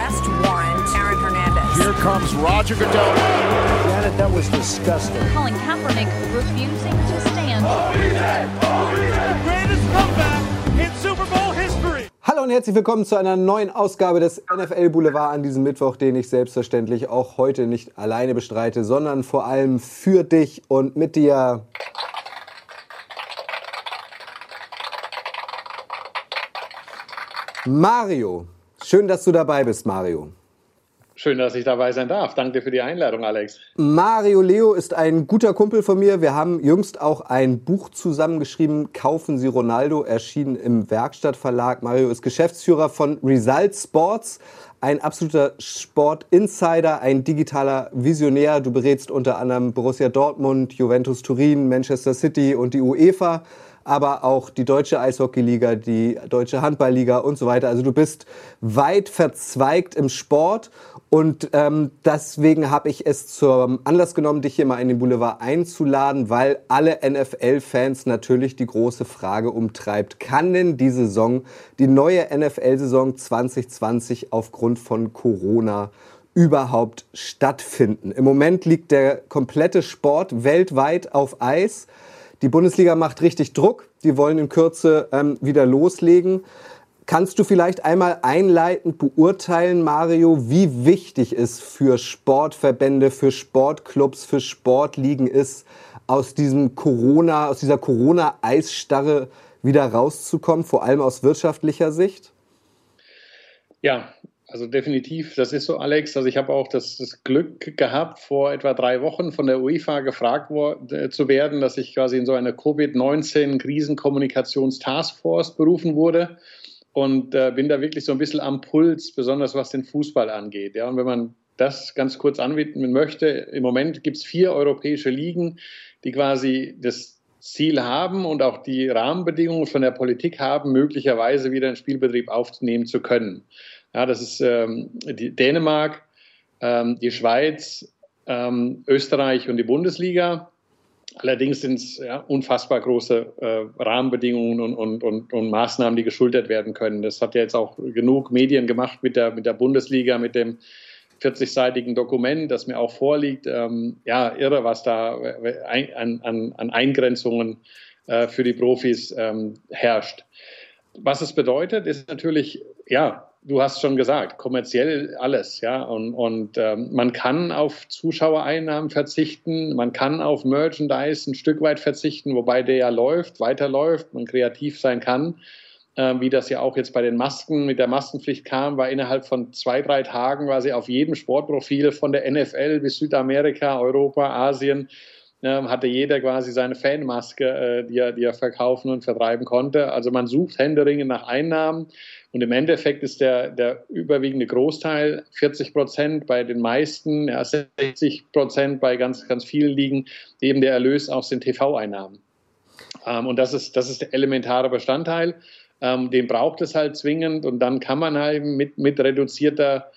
arrest warrant. Aaron Hernandez. Here comes Roger Goodell. Janet, that was disgusting. Colin Kaepernick refusing to stand. Greatest comeback in Super Bowl history. Hallo und herzlich willkommen zu einer neuen Ausgabe des NFL Boulevard an diesem Mittwoch, den ich selbstverständlich auch heute nicht alleine bestreite, sondern vor allem für dich und mit dir. Mario, schön, dass du dabei bist, Mario. Schön, dass ich dabei sein darf. Danke für die Einladung, Alex. Mario Leo ist ein guter Kumpel von mir. Wir haben jüngst auch ein Buch zusammengeschrieben, Kaufen Sie Ronaldo, erschienen im Werkstattverlag. Mario ist Geschäftsführer von Result Sports, ein absoluter Sport-Insider, ein digitaler Visionär. Du berätst unter anderem Borussia Dortmund, Juventus Turin, Manchester City und die UEFA, aber auch die deutsche Eishockeyliga, die deutsche Handballliga und so weiter. Also du bist weit verzweigt im Sport und deswegen habe ich es zum Anlass genommen, dich hier mal in den Boulevard einzuladen, weil alle NFL-Fans natürlich die große Frage umtreibt. Kann denn die Saison, die neue NFL-Saison 2020 aufgrund von Corona überhaupt stattfinden? Im Moment liegt der komplette Sport weltweit auf Eis. Die Bundesliga macht richtig Druck. Die wollen in Kürze wieder loslegen. Kannst du vielleicht einmal einleitend beurteilen, Mario, wie wichtig es für Sportverbände, für Sportclubs, für Sportligen ist, aus dieser Corona-Eisstarre wieder rauszukommen, vor allem aus wirtschaftlicher Sicht? Ja, also definitiv, das ist so, Alex. Also ich habe auch das Glück gehabt, vor etwa 3 Wochen von der UEFA gefragt zu werden, dass ich quasi in so eine Covid-19-Krisenkommunikations-Taskforce berufen wurde und bin da wirklich so ein bisschen am Puls, besonders was den Fußball angeht. Ja, und wenn man das ganz kurz anwidmen möchte, im Moment gibt es 4 europäische Ligen, die quasi das Ziel haben und auch die Rahmenbedingungen von der Politik haben, möglicherweise wieder einen Spielbetrieb aufnehmen zu können. Ja, das ist die Dänemark, die Schweiz, Österreich und die Bundesliga. Allerdings sind es unfassbar große Rahmenbedingungen und Maßnahmen, die geschultert werden können. Das hat ja jetzt auch genug Medien gemacht mit der Bundesliga, mit dem 40-seitigen Dokument, das mir auch vorliegt. Irre, was da an Eingrenzungen für die Profis herrscht. Was es bedeutet, ist natürlich, du hast schon gesagt, kommerziell alles, ja, und man kann auf Zuschauereinnahmen verzichten, man kann auf Merchandise ein Stück weit verzichten, wobei der ja weiterläuft, man kreativ sein kann, wie das ja auch jetzt bei den Masken, mit der Maskenpflicht kam, war innerhalb von 2-3 Tagen quasi auf jedem Sportprofil von der NFL bis Südamerika, Europa, Asien, hatte jeder quasi seine Fanmaske, die er verkaufen und vertreiben konnte. Also man sucht händeringend nach Einnahmen und im Endeffekt ist der überwiegende Großteil, 40% bei den meisten, 60% bei ganz, ganz vielen Ligen, eben der Erlös aus den TV-Einnahmen. Und das ist der elementare Bestandteil. Den braucht es halt zwingend und dann kann man halt mit reduzierter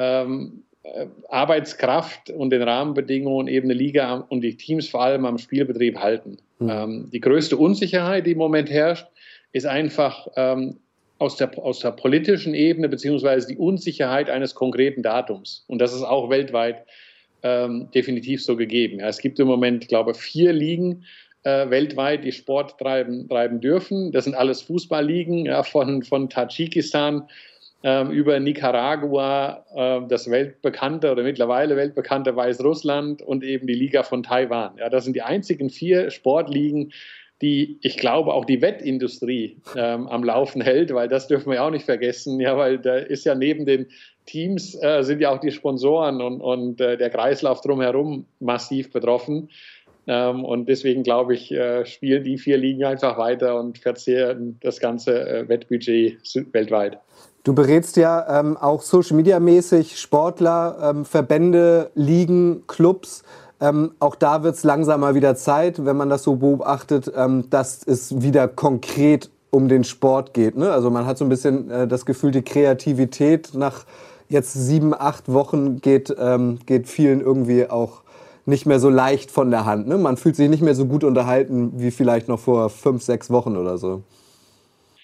Arbeitskraft und den Rahmenbedingungen eben eine Liga und die Teams vor allem am Spielbetrieb halten. Die größte Unsicherheit, die im Moment herrscht, ist einfach aus der politischen Ebene beziehungsweise die Unsicherheit eines konkreten Datums. Und das ist auch weltweit definitiv so gegeben. Ja, es gibt im Moment, glaube ich, 4 Ligen weltweit, die Sport treiben dürfen. Das sind alles Fußballligen, von Tadschikistan über Nicaragua, das weltbekannte oder mittlerweile weltbekannte Weißrussland und eben die Liga von Taiwan. Ja, das sind die einzigen 4 Sportligen, die, ich glaube, auch die Wettindustrie am Laufen hält, weil das dürfen wir ja auch nicht vergessen, ja, weil da ist ja neben den Teams sind ja auch die Sponsoren und der Kreislauf drumherum massiv betroffen. Und deswegen, glaube ich, spielen die 4 Ligen einfach weiter und verzehren das ganze Wettbudget weltweit. Du berätst ja auch Social-Media-mäßig Sportler, Verbände, Ligen, Clubs. Auch da wird es langsam mal wieder Zeit, wenn man das so beobachtet, dass es wieder konkret um den Sport geht. Ne? Also man hat so ein bisschen das Gefühl, die Kreativität nach jetzt 7-8 Wochen geht vielen irgendwie auch nicht mehr so leicht von der Hand. Ne? Man fühlt sich nicht mehr so gut unterhalten wie vielleicht noch vor 5-6 Wochen oder so.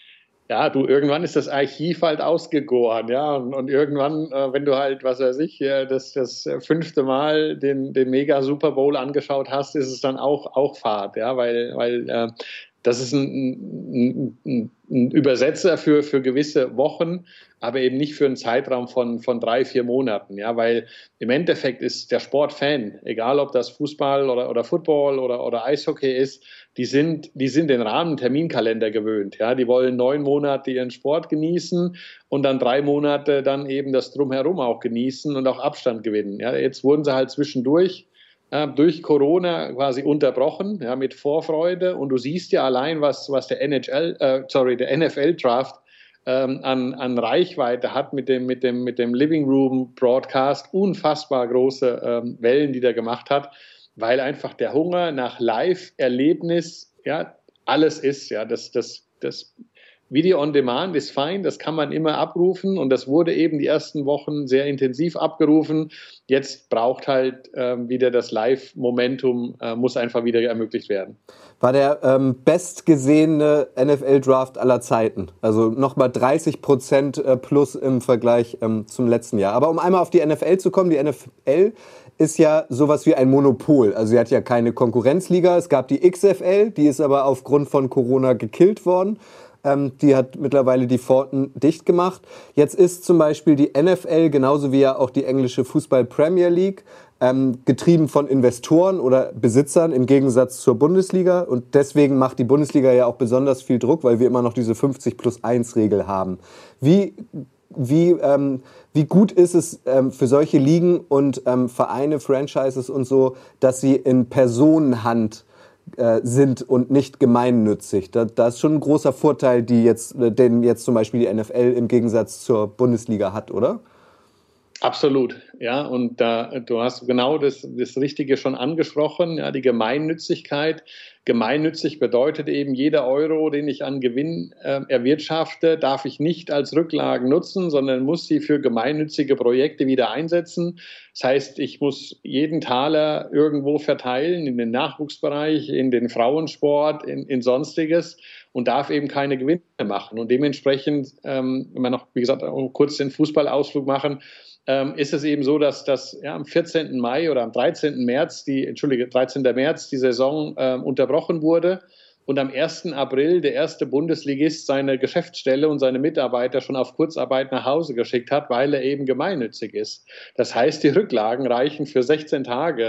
Ja, irgendwann ist das Archiv halt ausgegoren, ja, und irgendwann, wenn du halt, was weiß ich, das 5. Mal den Mega Super Bowl angeschaut hast, ist es dann auch Fahrt, ja, weil das ist ein Übersetzer für gewisse Wochen, aber eben nicht für einen Zeitraum von 3-4 Monaten, ja, weil im Endeffekt ist der Sportfan, egal ob das Fußball oder Football oder Eishockey ist, die sind den Rahmenterminkalender gewöhnt, ja, die wollen 9 Monate ihren Sport genießen und dann 3 Monate dann eben das Drumherum auch genießen und auch Abstand gewinnen, ja, jetzt wurden sie halt zwischendurch durch Corona quasi unterbrochen, ja, mit Vorfreude. Und du siehst ja allein, was der NFL-Draft an Reichweite hat mit dem Living Room Broadcast. Unfassbar große Wellen, die der gemacht hat, weil einfach der Hunger nach Live-Erlebnis, ja, alles ist, ja, das Video on Demand ist fein, das kann man immer abrufen und das wurde eben die ersten Wochen sehr intensiv abgerufen. Jetzt braucht halt wieder das Live-Momentum, muss einfach wieder ermöglicht werden. War der bestgesehene NFL-Draft aller Zeiten. Also nochmal 30% plus im Vergleich zum letzten Jahr. Aber um einmal auf die NFL zu kommen, die NFL ist ja sowas wie ein Monopol. Also sie hat ja keine Konkurrenzliga. Es gab die XFL, die ist aber aufgrund von Corona gekillt worden. Die hat mittlerweile die Pforten dicht gemacht. Jetzt ist zum Beispiel die NFL, genauso wie ja auch die englische Fußball-Premier League, getrieben von Investoren oder Besitzern im Gegensatz zur Bundesliga. Und deswegen macht die Bundesliga ja auch besonders viel Druck, weil wir immer noch diese 50+1-Regel haben. Wie gut ist es für solche Ligen und Vereine, Franchises und so, dass sie in Personenhand sind und nicht gemeinnützig? Da ist schon ein großer Vorteil, den jetzt zum Beispiel die NFL im Gegensatz zur Bundesliga hat, oder? Absolut, ja, und du hast genau das Richtige schon angesprochen, ja, die Gemeinnützigkeit. Gemeinnützig bedeutet eben, jeder Euro, den ich an Gewinn erwirtschafte, darf ich nicht als Rücklagen nutzen, sondern muss sie für gemeinnützige Projekte wieder einsetzen. Das heißt, ich muss jeden Taler irgendwo verteilen, in den Nachwuchsbereich, in den Frauensport, in Sonstiges und darf eben keine Gewinne machen. Und dementsprechend, wenn wir noch, wie gesagt, kurz den Fußballausflug machen, ist es eben so, dass am 14. Mai oder am 13. März die Saison unterbrochen wurde und am 1. April der erste Bundesligist seine Geschäftsstelle und seine Mitarbeiter schon auf Kurzarbeit nach Hause geschickt hat, weil er eben gemeinnützig ist. Das heißt, die Rücklagen reichen für 16 Tage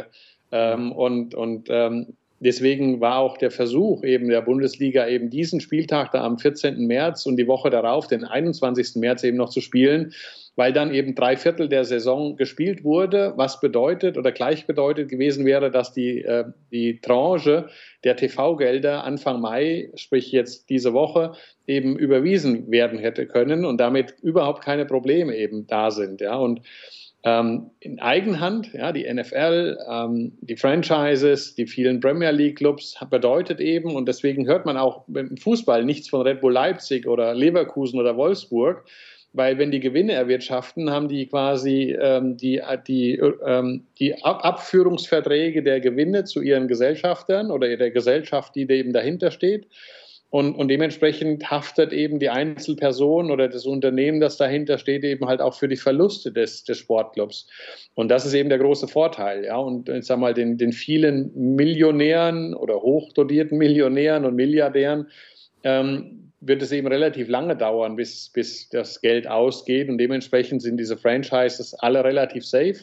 deswegen war auch der Versuch eben der Bundesliga eben diesen Spieltag da am 14. März und die Woche darauf, den 21. März eben noch zu spielen, weil dann eben 3/4 der Saison gespielt wurde, was bedeutet oder gleichbedeutend gewesen wäre, dass die Tranche der TV-Gelder Anfang Mai, sprich jetzt diese Woche, eben überwiesen werden hätte können und damit überhaupt keine Probleme eben da sind. Ja. Und in Eigenhand, ja, die NFL, die Franchises, die vielen Premier League Clubs bedeutet eben, und deswegen hört man auch im Fußball nichts von Red Bull Leipzig oder Leverkusen oder Wolfsburg, weil wenn die Gewinne erwirtschaften, haben die quasi die Abführungsverträge der Gewinne zu ihren Gesellschaftern oder der Gesellschaft, die eben dahinter steht. Und dementsprechend haftet eben die Einzelperson oder das Unternehmen, das dahinter steht, eben halt auch für die Verluste des Sportclubs. Und das ist eben der große Vorteil. Ja? Und ich sag mal, den vielen Millionären oder hochdotierten Millionären und Milliardären wird es eben relativ lange dauern, bis das Geld ausgeht. Und dementsprechend sind diese Franchises alle relativ safe.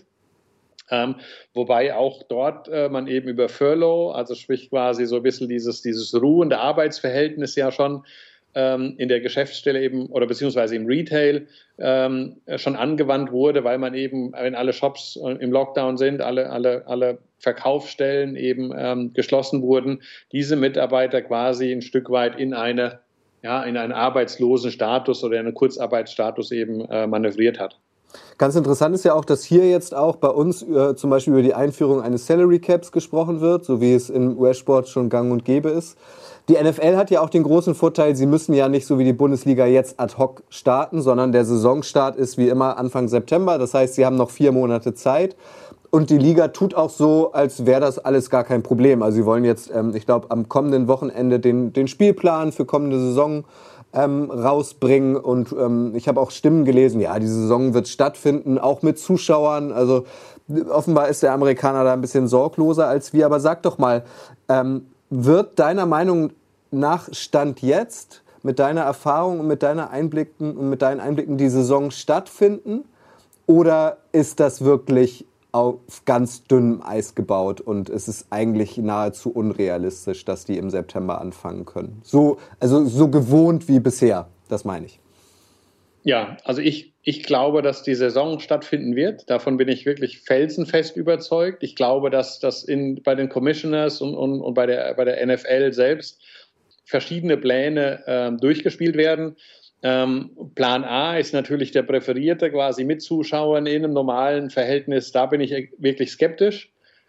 Wobei auch dort man eben über Furlough, also sprich quasi so ein bisschen dieses ruhende Arbeitsverhältnis ja schon in der Geschäftsstelle eben oder beziehungsweise im Retail schon angewandt wurde, weil man eben, wenn alle Shops im Lockdown sind, alle Verkaufsstellen eben geschlossen wurden, diese Mitarbeiter quasi ein Stück weit in einen arbeitslosen Status oder einen Kurzarbeitsstatus eben manövriert hat. Ganz interessant ist ja auch, dass hier jetzt auch bei uns zum Beispiel über die Einführung eines Salary Caps gesprochen wird, so wie es im US-Sport schon gang und gäbe ist. Die NFL hat ja auch den großen Vorteil, sie müssen ja nicht so wie die Bundesliga jetzt ad hoc starten, sondern der Saisonstart ist wie immer Anfang September. Das heißt, sie haben noch 4 Monate Zeit. Und die Liga tut auch so, als wäre das alles gar kein Problem. Also sie wollen jetzt, ich glaube, am kommenden Wochenende den Spielplan für kommende Saison rausbringen. Und ich habe auch Stimmen gelesen, ja, diese Saison wird stattfinden, auch mit Zuschauern. Also offenbar ist der Amerikaner da ein bisschen sorgloser als wir. Aber sag doch mal, wird deiner Meinung nach Stand jetzt mit deiner Erfahrung und mit deinen Einblicken die Saison stattfinden? Oder ist das wirklich auf ganz dünnem Eis gebaut und es ist eigentlich nahezu unrealistisch, dass die im September anfangen können? So gewohnt wie bisher, das meine ich. Ja, also ich glaube, dass die Saison stattfinden wird. Davon bin ich wirklich felsenfest überzeugt. Ich glaube, dass das bei den Commissioners und bei der NFL selbst verschiedene Pläne durchgespielt werden. Plan A ist natürlich der präferierte, quasi mit Zuschauern in einem normalen Verhältnis. Da bin ich wirklich skeptisch,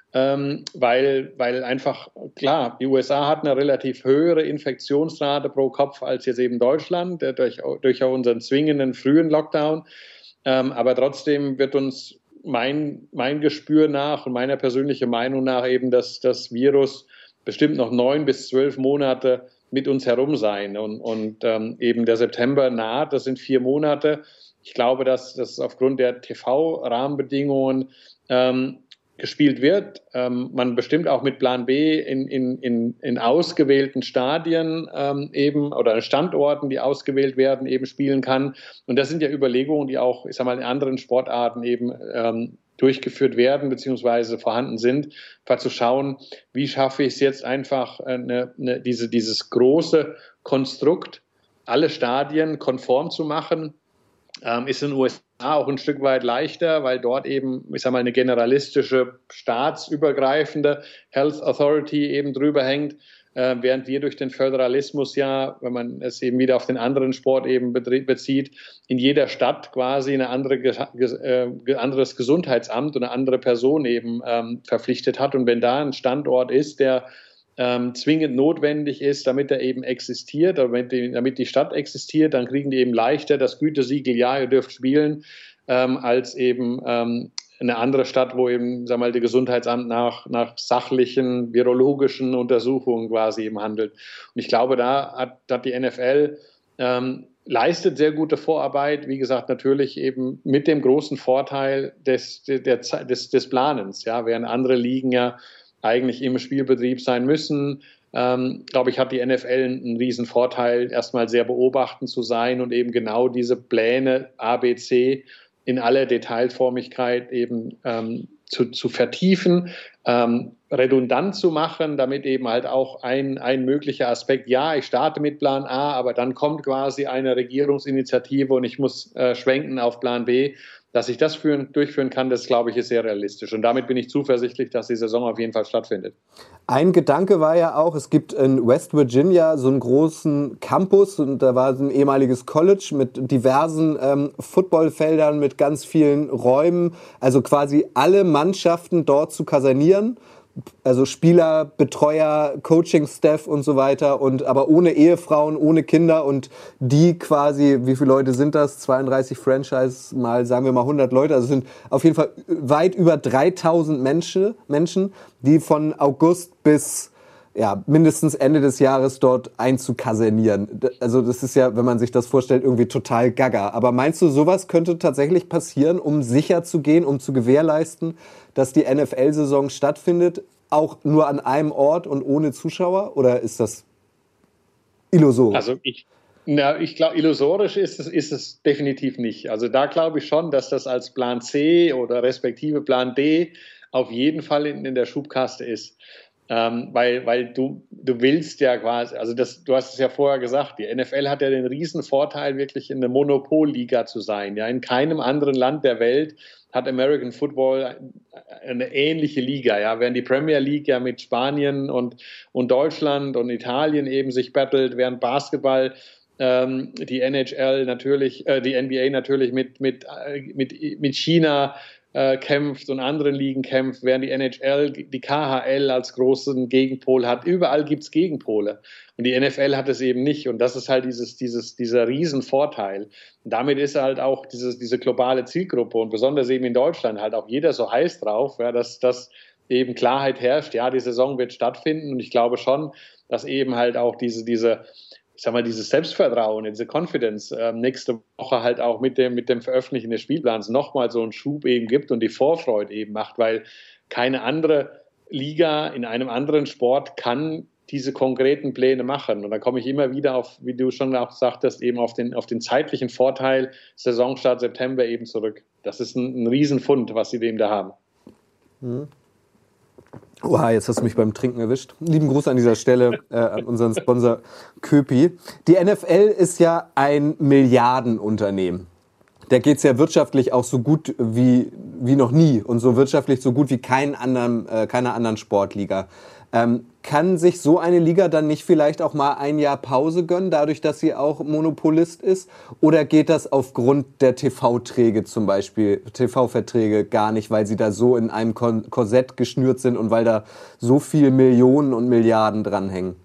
weil einfach, klar, die USA hat eine relativ höhere Infektionsrate pro Kopf als jetzt eben Deutschland, durch auch unseren zwingenden frühen Lockdown. Aber trotzdem wird uns mein Gespür nach und meiner persönlichen Meinung nach eben, dass das Virus bestimmt noch 9 bis 12 Monate mit uns herum sein. Und eben der September naht, das sind 4 Monate. Ich glaube, dass das aufgrund der TV-Rahmenbedingungen gespielt wird. Man bestimmt auch mit Plan B in ausgewählten Stadien eben oder Standorten, die ausgewählt werden, eben spielen kann. Und das sind ja Überlegungen, die auch, ich sag mal, in anderen Sportarten eben durchgeführt werden bzw. vorhanden sind, einfach zu schauen, wie schaffe ich es jetzt einfach, dieses große Konstrukt, alle Stadien konform zu machen. Ist in den USA auch ein Stück weit leichter, weil dort eben, ich sag mal, eine generalistische, staatsübergreifende Health Authority eben drüber hängt, während wir durch den Föderalismus ja, wenn man es eben wieder auf den anderen Sport eben bezieht, in jeder Stadt quasi ein anderes Gesundheitsamt und eine andere Person eben verpflichtet hat. Und wenn da ein Standort ist, der zwingend notwendig ist, damit er eben existiert, damit die Stadt existiert, dann kriegen die eben leichter das Gütesiegel, ja, ihr dürft spielen, als eben eine andere Stadt, wo eben, sag mal, das Gesundheitsamt nach sachlichen, virologischen Untersuchungen quasi eben handelt. Und ich glaube, da hat die NFL leistet sehr gute Vorarbeit, wie gesagt, natürlich eben mit dem großen Vorteil des Planens, ja, während andere Ligen ja eigentlich im Spielbetrieb sein müssen. Glaube ich, hat die NFL einen riesen Vorteil, erstmal sehr beobachtend zu sein und eben genau diese Pläne A, B, C in aller Detailformigkeit eben zu vertiefen, redundant zu machen, damit eben halt auch ein möglicher Aspekt, ja, ich starte mit Plan A, aber dann kommt quasi eine Regierungsinitiative und ich muss schwenken auf Plan B. Dass ich das durchführen kann, das, glaube ich, ist sehr realistisch. Und damit bin ich zuversichtlich, dass die Saison auf jeden Fall stattfindet. Ein Gedanke war ja auch, es gibt in West Virginia so einen großen Campus und da war ein ehemaliges College mit diversen Footballfeldern, mit ganz vielen Räumen. Also quasi alle Mannschaften dort zu kasernieren. Also Spieler, Betreuer, Coaching-Staff und so weiter, aber ohne Ehefrauen, ohne Kinder und die quasi, wie viele Leute sind das? 32 Franchise mal, sagen wir mal 100 Leute, also es sind auf jeden Fall weit über 3000 Menschen, die von August bis mindestens Ende des Jahres dort einzukasernieren. Also das ist ja, wenn man sich das vorstellt, irgendwie total gaga. Aber meinst du, sowas könnte tatsächlich passieren, um sicher zu gehen, um zu gewährleisten, dass die NFL-Saison stattfindet, auch nur an einem Ort und ohne Zuschauer? Oder ist das illusorisch? Also ich glaube, illusorisch ist es definitiv nicht. Also da glaube ich schon, dass das als Plan C oder respektive Plan D auf jeden Fall in der Schubkaste ist. Weil du willst ja quasi, also du hast es ja vorher gesagt, die NFL hat ja den riesen Vorteil, wirklich in der Monopolliga zu sein. Ja, in keinem anderen Land der Welt hat American Football eine ähnliche Liga. Ja, während die Premier League ja mit Spanien und Deutschland und Italien eben sich battelt, während Basketball die NHL natürlich, die NBA natürlich mit China kämpft und anderen Ligen kämpft, während die NHL die KHL als großen Gegenpol hat. Überall gibt es Gegenpole. Und die NFL hat es eben nicht. Und das ist halt dieser Riesenvorteil. Und damit ist halt auch diese globale Zielgruppe und besonders eben in Deutschland halt auch jeder so heiß drauf, ja, dass eben Klarheit herrscht. Ja, die Saison wird stattfinden. Und ich glaube schon, dass eben halt auch diese ich sag mal, dieses Selbstvertrauen, diese Confidence nächste Woche halt auch mit dem Veröffentlichen des Spielplans nochmal so einen Schub eben gibt und die Vorfreude eben macht, weil keine andere Liga in einem anderen Sport kann diese konkreten Pläne machen. Und da komme ich immer wieder auf, wie du schon auch sagtest, eben auf den zeitlichen Vorteil Saisonstart September eben zurück. Das ist ein Riesenfund, was sie dem da haben. Oha, jetzt hast du mich beim Trinken erwischt. Lieben Gruß an dieser Stelle an unseren Sponsor Köpi. Die NFL ist ja ein Milliardenunternehmen. Da geht's ja wirtschaftlich auch so gut wie noch nie und so wirtschaftlich so gut wie keiner anderen Sportliga. Kann sich so eine Liga dann nicht vielleicht auch mal ein Jahr Pause gönnen, dadurch, dass sie auch Monopolist ist? Oder geht das aufgrund der TV-Verträge zum Beispiel, gar nicht, weil sie da so in einem Korsett geschnürt sind und weil da so viel Millionen und Milliarden dranhängen?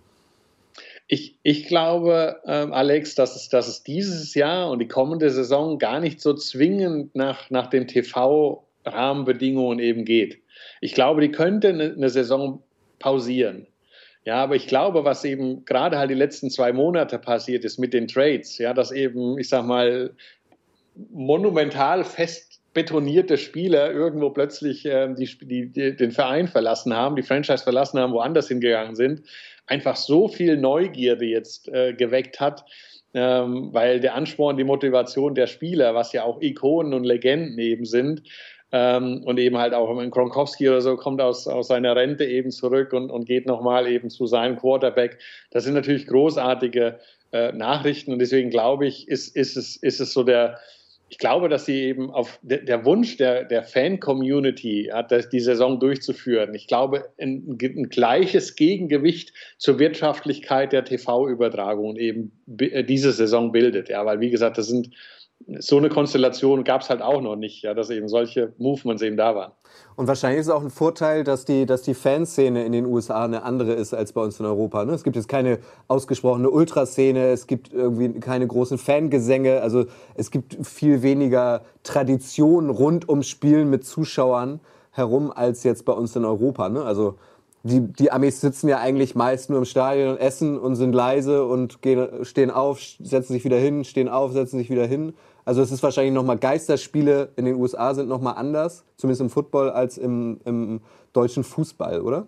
Ich glaube, Alex, dass es dieses Jahr und die kommende Saison gar nicht so zwingend nach den TV-Rahmenbedingungen eben geht. Ich glaube, die könnte eine Saison pausieren. Ja, aber ich glaube, was eben gerade halt die letzten 2 Monate passiert ist mit den Trades, ja, dass eben, ich sag mal, monumental fest betonierte Spieler irgendwo plötzlich den Verein verlassen haben, die Franchise verlassen haben, woanders hingegangen sind, einfach so viel Neugierde jetzt geweckt hat, weil der Ansporn, die Motivation der Spieler, was ja auch Ikonen und Legenden eben sind, und eben halt auch ein Gronkowski oder so kommt aus seiner Rente eben zurück und geht nochmal eben zu seinem Quarterback. Das sind natürlich großartige Nachrichten und deswegen glaube ich, ist es so ich glaube, dass sie eben auf der Wunsch der Fan-Community hat, die Saison durchzuführen. Ich glaube, ein gleiches Gegengewicht zur Wirtschaftlichkeit der TV-Übertragung eben diese Saison bildet. Ja, weil wie gesagt, so eine Konstellation gab es halt auch noch nicht, ja, dass eben solche Movements eben da waren. Und wahrscheinlich ist es auch ein Vorteil, dass die Fanszene in den USA eine andere ist als bei uns in Europa. Ne? Es gibt jetzt keine ausgesprochene Ultraszene, es gibt irgendwie keine großen Fangesänge, also es gibt viel weniger Tradition rund ums Spielen mit Zuschauern herum als jetzt bei uns in Europa. Ne? Also die Amis sitzen ja eigentlich meist nur im Stadion und essen und sind leise und stehen auf, setzen sich wieder hin, stehen auf, setzen sich wieder hin. Also es ist wahrscheinlich nochmal, Geisterspiele in den USA sind nochmal anders, zumindest im Football, als im deutschen Fußball, oder?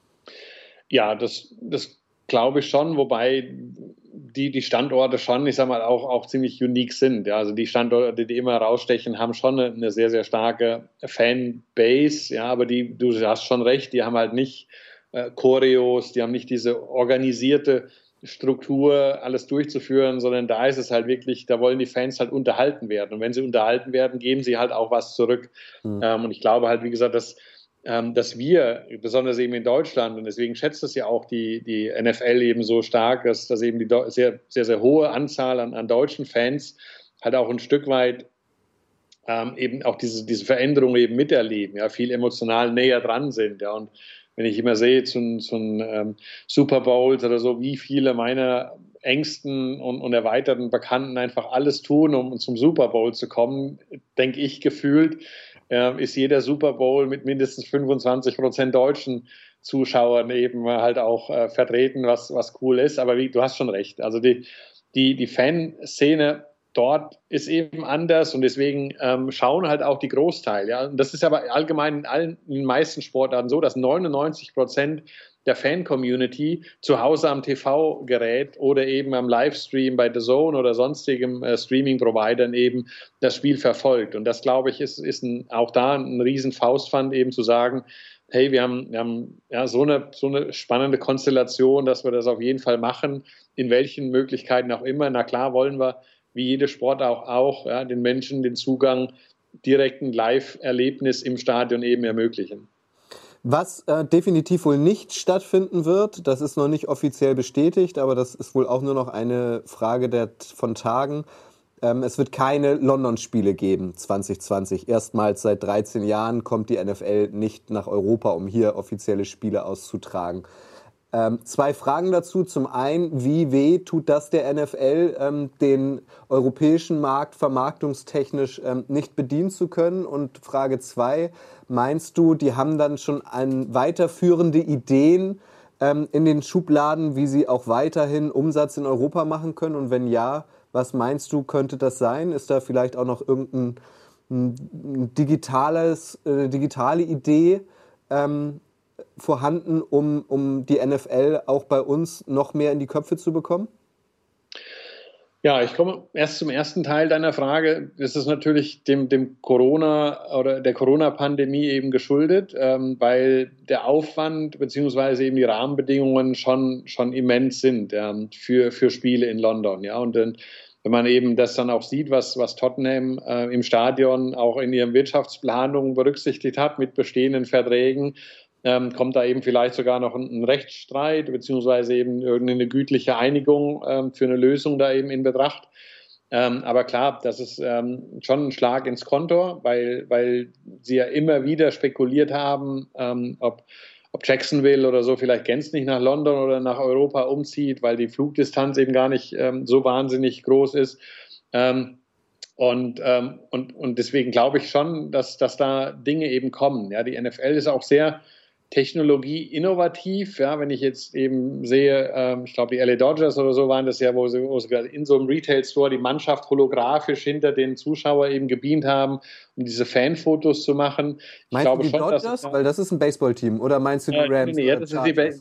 Ja, das glaube ich schon, wobei die Standorte schon, ich sag mal, auch ziemlich unique sind. Ja, also die Standorte, die immer rausstechen, haben schon eine sehr, sehr starke Fanbase. Ja, aber du hast schon recht, die haben halt nicht Choreos, die haben nicht diese organisierte Struktur, alles durchzuführen, sondern da ist es halt wirklich, da wollen die Fans halt unterhalten werden. Und wenn sie unterhalten werden, geben sie halt auch was zurück. Und ich glaube halt, wie gesagt, dass wir, besonders eben in Deutschland, und deswegen schätzt es ja auch die NFL eben so stark, dass eben die sehr, sehr, sehr hohe Anzahl an deutschen Fans halt auch ein Stück weit eben auch diese Veränderung eben miterleben, ja, viel emotional näher dran sind, ja, und wenn ich immer sehe, zu Super Bowls oder so, wie viele meiner engsten und erweiterten Bekannten einfach alles tun, um zum Super Bowl zu kommen, denke ich gefühlt, ist jeder Super Bowl mit mindestens 25% deutschen Zuschauern eben halt auch vertreten, was cool ist. Aber du hast schon recht. Also die Fanszene dort ist eben anders und deswegen schauen halt auch die Großteil. Ja? Und das ist aber allgemein in den meisten Sportarten so, dass 99% der Fan-Community zu Hause am TV-Gerät oder eben am Livestream bei The Zone oder sonstigem Streaming-Providern eben das Spiel verfolgt. Und das, glaube ich, ist auch da ein riesen Faustpfand eben zu sagen, hey, wir haben ja so eine spannende Konstellation, dass wir das auf jeden Fall machen, in welchen Möglichkeiten auch immer. Na klar wollen wir, wie jede Sport auch ja, den Menschen den Zugang, direkten Live-Erlebnis im Stadion eben ermöglichen. Was definitiv wohl nicht stattfinden wird, das ist noch nicht offiziell bestätigt, aber das ist wohl auch nur noch eine Frage von Tagen. Es wird keine London-Spiele geben 2020. Erstmals seit 13 Jahren kommt die NFL nicht nach Europa, um hier offizielle Spiele auszutragen. 2 Fragen dazu. Zum einen, wie weh tut das der NFL, den europäischen Markt vermarktungstechnisch nicht bedienen zu können? Und Frage 2, meinst du, die haben dann schon weiterführende Ideen, in den Schubladen, wie sie auch weiterhin Umsatz in Europa machen können? Und wenn ja, was meinst du, könnte das sein? Ist da vielleicht auch noch irgendeine digitale Idee vorhanden, um die NFL auch bei uns noch mehr in die Köpfe zu bekommen? Ja, ich komme erst zum ersten Teil deiner Frage. Das ist natürlich dem Corona oder der Corona-Pandemie eben geschuldet, weil der Aufwand beziehungsweise eben die Rahmenbedingungen schon immens sind für Spiele in London. Ja, und dann, wenn man eben das dann auch sieht, was Tottenham im Stadion auch in ihren Wirtschaftsplanungen berücksichtigt hat mit bestehenden Verträgen, kommt da eben vielleicht sogar noch ein Rechtsstreit beziehungsweise eben irgendeine gütliche Einigung für eine Lösung da eben in Betracht. Aber klar, das ist schon ein Schlag ins Kontor, weil sie ja immer wieder spekuliert haben, ob Jacksonville oder so vielleicht gänzlich nach London oder nach Europa umzieht, weil die Flugdistanz eben gar nicht so wahnsinnig groß ist. Und deswegen glaube ich schon, dass da Dinge eben kommen. Ja, die NFL ist auch sehr technologieinnovativ. Ja, wenn ich jetzt eben sehe, ich glaube, die LA Dodgers oder so waren das ja, wo sie in so einem Retail-Store die Mannschaft holographisch hinter den Zuschauer eben gebeamt haben, um diese Fanfotos zu machen. Meinst du die Dodgers? Weil das ist ein Baseballteam. Oder meinst du die Rams? Nee, das ist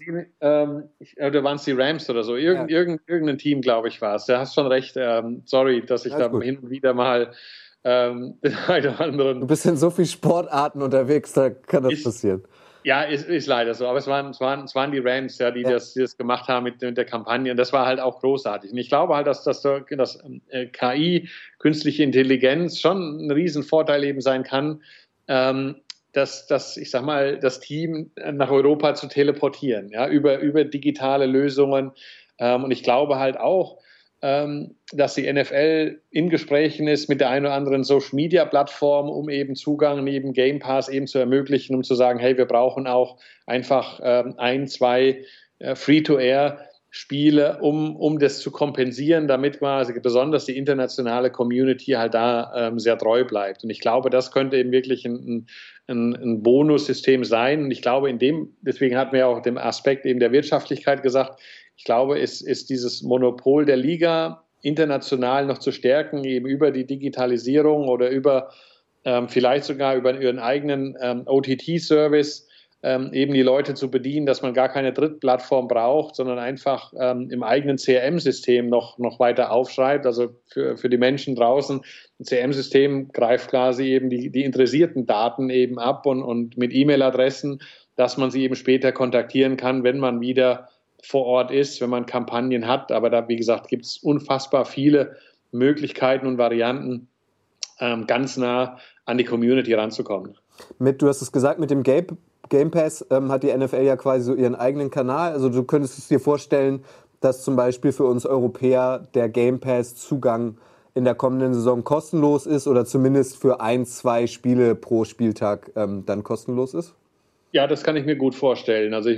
oder waren es die Rams oder so? Irgendein Team, glaube ich, war es. Du hast schon recht. Sorry, dass ich da hin und wieder mal den einen oder anderen... Du bist in so vielen Sportarten unterwegs, da kann das passieren. Ja, ist leider so. Aber es waren die Rams, ja, die das gemacht haben mit der Kampagne. Und das war halt auch großartig. Und ich glaube halt, dass KI, künstliche Intelligenz, schon ein Riesenvorteil eben sein kann, ich sag mal, das Team nach Europa zu teleportieren, ja, über digitale Lösungen. Und ich glaube halt auch, dass die NFL in Gesprächen ist mit der einen oder anderen Social-Media-Plattform, um eben Zugang neben Game Pass eben zu ermöglichen, um zu sagen, hey, wir brauchen auch einfach 1-2 Free-to-Air-Spiele, um das zu kompensieren, damit quasi besonders die internationale Community halt da sehr treu bleibt. Und ich glaube, das könnte eben wirklich ein Bonussystem sein. Und ich glaube, deswegen hatten wir auch den Aspekt eben der Wirtschaftlichkeit gesagt, ich glaube, es ist dieses Monopol der Liga international noch zu stärken, eben über die Digitalisierung oder über vielleicht sogar über ihren eigenen OTT-Service eben die Leute zu bedienen, dass man gar keine Drittplattform braucht, sondern einfach im eigenen CRM-System noch weiter aufschreibt. Also für die Menschen draußen, ein CRM-System greift quasi eben die interessierten Daten eben ab und mit E-Mail-Adressen, dass man sie eben später kontaktieren kann, wenn man wieder vor Ort ist, wenn man Kampagnen hat. Aber da, wie gesagt, gibt es unfassbar viele Möglichkeiten und Varianten, ganz nah an die Community ranzukommen. Du hast es gesagt, mit dem Game Pass hat die NFL ja quasi so ihren eigenen Kanal. Also du könntest es dir vorstellen, dass zum Beispiel für uns Europäer der Game Pass Zugang in der kommenden Saison kostenlos ist oder zumindest für 1-2 Spiele pro Spieltag dann kostenlos ist? Ja, das kann ich mir gut vorstellen. Also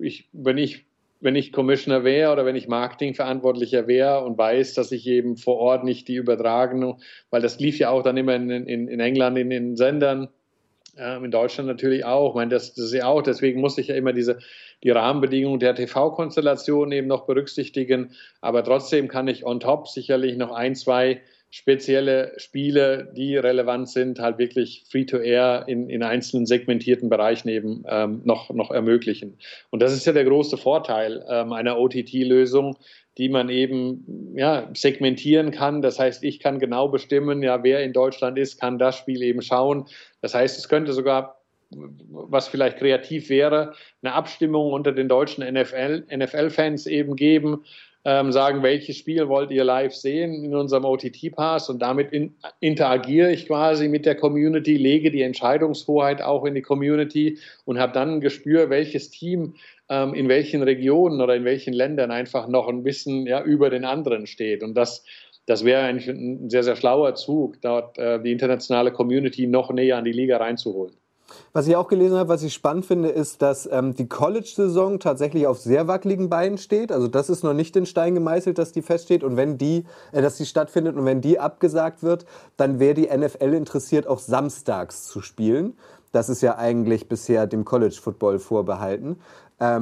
wenn ich Commissioner wäre oder wenn ich Marketingverantwortlicher wäre und weiß, dass ich eben vor Ort nicht die Übertragung, weil das lief ja auch dann immer in England in den Sendern, in Deutschland natürlich auch. Ich meine, das ist ja auch, deswegen muss ich ja immer die Rahmenbedingungen der TV-Konstellation eben noch berücksichtigen. Aber trotzdem kann ich on top sicherlich noch 1-2 spezielle Spiele, die relevant sind, halt wirklich Free-to-Air in einzelnen segmentierten Bereichen eben noch ermöglichen. Und das ist ja der große Vorteil einer OTT-Lösung, die man eben segmentieren kann. Das heißt, ich kann genau bestimmen, wer in Deutschland ist, kann das Spiel eben schauen. Das heißt, es könnte sogar, was vielleicht kreativ wäre, eine Abstimmung unter den deutschen NFL-Fans eben geben, sagen, welches Spiel wollt ihr live sehen in unserem OTT-Pass, und damit interagiere ich quasi mit der Community, lege die Entscheidungshoheit auch in die Community und habe dann ein Gespür, welches Team in welchen Regionen oder in welchen Ländern einfach noch ein bisschen über den anderen steht. Und das wäre eigentlich ein sehr, sehr schlauer Zug, dort die internationale Community noch näher an die Liga reinzuholen. Was ich auch gelesen habe, was ich spannend finde, ist, dass die College-Saison tatsächlich auf sehr wackeligen Beinen steht. Also das ist noch nicht in Stein gemeißelt, dass die feststeht und dass die stattfindet. Und wenn die abgesagt wird, dann wäre die NFL interessiert, auch samstags zu spielen. Das ist ja eigentlich bisher dem College-Football vorbehalten.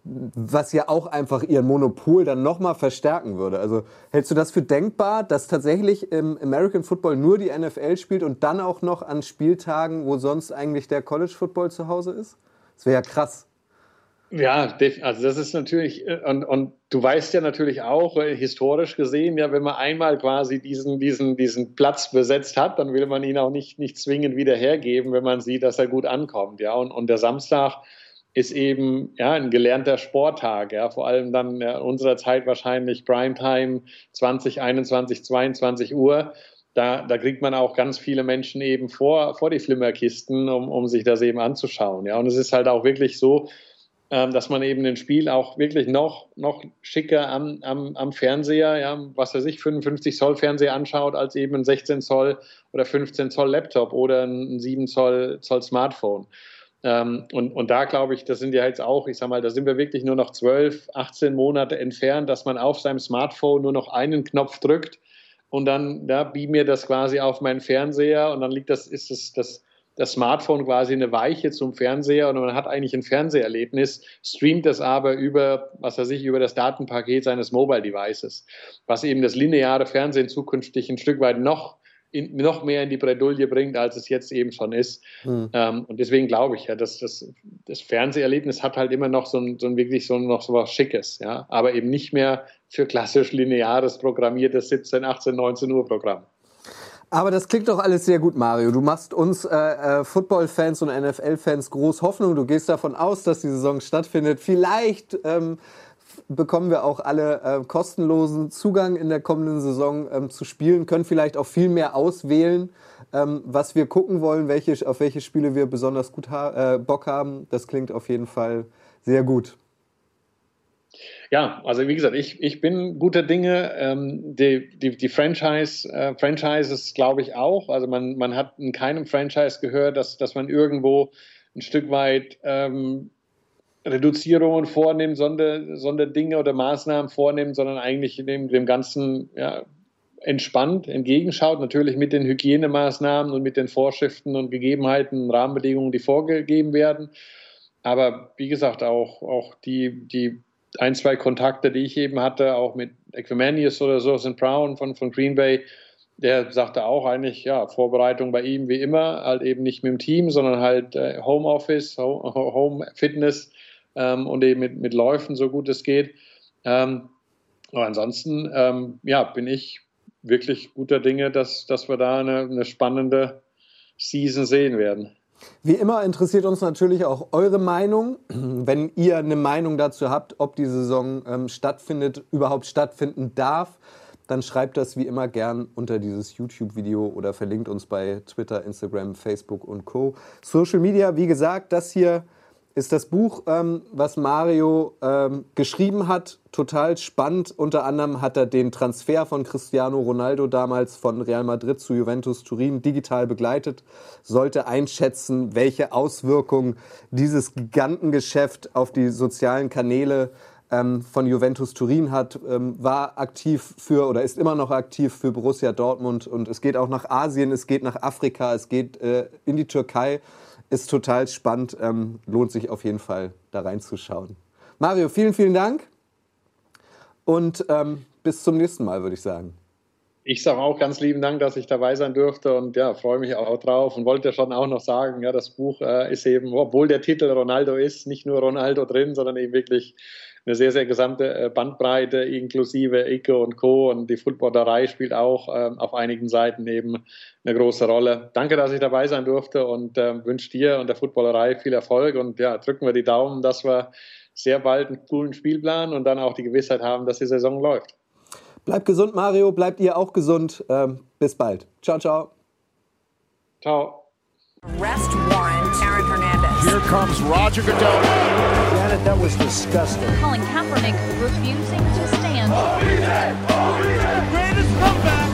was ja auch einfach ihr Monopol dann nochmal verstärken würde. Also hältst du das für denkbar, dass tatsächlich im American Football nur die NFL spielt und dann auch noch an Spieltagen, wo sonst eigentlich der College Football zu Hause ist? Das wäre ja krass. Ja, also das ist natürlich, und du weißt ja natürlich auch, historisch gesehen, ja, wenn man einmal quasi diesen Platz besetzt hat, dann will man ihn auch nicht zwingend wieder hergeben, wenn man sieht, dass er gut ankommt. Ja, und der Samstag ist eben ein gelernter Sporttag, ja, vor allem dann unserer Zeit wahrscheinlich Primetime 20, 21, 22 Uhr. Da kriegt man auch ganz viele Menschen eben vor die Flimmerkisten, um sich das eben anzuschauen. Ja, und es ist halt auch wirklich so, dass man eben ein Spiel auch wirklich noch schicker am Fernseher, ja, was weiß ich, 55 Zoll Fernseher anschaut, als eben ein 16 Zoll oder 15 Zoll Laptop oder ein 7 Zoll Smartphone. Und da glaube ich, das sind ja jetzt auch, ich sag mal, da sind wir wirklich nur noch 12, 18 Monate entfernt, dass man auf seinem Smartphone nur noch einen Knopf drückt und dann beam mir das quasi auf meinen Fernseher und dann ist das Smartphone quasi eine Weiche zum Fernseher und man hat eigentlich ein Fernseherlebnis, streamt das aber über das Datenpaket seines Mobile Devices, was eben das lineare Fernsehen zukünftig ein Stück weit noch mehr in die Bredouille bringt, als es jetzt eben schon ist. Und deswegen glaube ich ja, dass das Fernseherlebnis hat halt immer noch so was Schickes, ja, aber eben nicht mehr für klassisch lineares, programmiertes 17, 18, 19 Uhr Programm. Aber das klingt doch alles sehr gut, Mario. Du machst uns Football-Fans und NFL-Fans groß Hoffnung. Du gehst davon aus, dass die Saison stattfindet. Vielleicht bekommen wir auch alle kostenlosen Zugang in der kommenden Saison zu Spielen, können vielleicht auch viel mehr auswählen, was wir gucken wollen, auf welche Spiele wir besonders gut Bock haben. Das klingt auf jeden Fall sehr gut. Ja, also wie gesagt, ich bin guter Dinge. Die Franchises glaube ich auch. Also man hat in keinem Franchise gehört, dass man irgendwo ein Stück weit Reduzierungen vornimmt, Sonderdinge oder Maßnahmen vornimmt, sondern eigentlich dem Ganzen entspannt entgegenschaut. Natürlich mit den Hygienemaßnahmen und mit den Vorschriften und Gegebenheiten und Rahmenbedingungen, die vorgegeben werden. Aber wie gesagt, auch die 1, 2 Kontakte, die ich eben hatte, auch mit Equimanius oder so, St. Brown von Green Bay, der sagte auch eigentlich, Vorbereitung bei ihm wie immer, halt eben nicht mit dem Team, sondern halt Homeoffice, Home Fitness und eben mit Läufen, so gut es geht. Aber ansonsten, bin ich wirklich guter Dinge, dass wir da eine spannende Season sehen werden. Wie immer interessiert uns natürlich auch eure Meinung. Wenn ihr eine Meinung dazu habt, ob die Saison überhaupt stattfinden darf, dann schreibt das wie immer gern unter dieses YouTube-Video oder verlinkt uns bei Twitter, Instagram, Facebook und Co. Social Media, wie gesagt, das hier ist das Buch, was Mario geschrieben hat. Total spannend. Unter anderem hat er den Transfer von Cristiano Ronaldo damals von Real Madrid zu Juventus Turin digital begleitet, sollte einschätzen, welche Auswirkungen dieses Gigantengeschäft auf die sozialen Kanäle von Juventus Turin hat, war aktiv oder ist immer noch aktiv für Borussia Dortmund und es geht auch nach Asien, es geht nach Afrika, es geht in die Türkei. Ist total spannend, lohnt sich auf jeden Fall da reinzuschauen. Mario, vielen, vielen Dank und bis zum nächsten Mal, würde ich sagen. Ich sage auch ganz lieben Dank, dass ich dabei sein durfte und freue mich auch drauf und wollte schon auch noch sagen, das Buch ist eben, obwohl der Titel Ronaldo ist, nicht nur Ronaldo drin, sondern eben wirklich eine sehr, sehr gesamte Bandbreite inklusive Icke und Co. Und die Footballerei spielt auch auf einigen Seiten eben eine große Rolle. Danke, dass ich dabei sein durfte und wünsche dir und der Footballerei viel Erfolg. Und drücken wir die Daumen, dass wir sehr bald einen coolen Spielplan und dann auch die Gewissheit haben, dass die Saison läuft. Bleibt gesund, Mario. Bleibt ihr auch gesund. Bis bald. Ciao, ciao. Ciao. Arrest warrant, Aaron Hernandez. Here comes Roger Goodell. Janet, that was disgusting. Colin Kaepernick refusing to stand. Greatest comeback